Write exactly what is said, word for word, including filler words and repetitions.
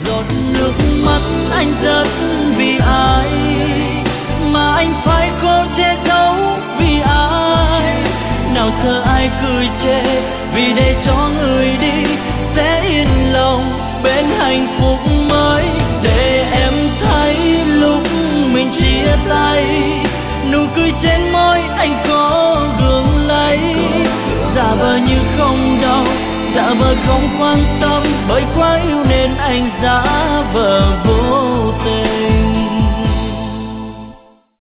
giọt nước mắt anh rất vì ai, mà anh phải cố che giấu vì ai. Nào sợ ai cười chê vì để cho người đi sẽ yên lòng bên hạnh phúc mới. Để em thấy lúc mình chia tay, nụ cười trên môi anh có gượng lấy. Giả vờ như không đau, giả vờ không quan tâm, bởi quá yêu nên anh giả vờ vô tình.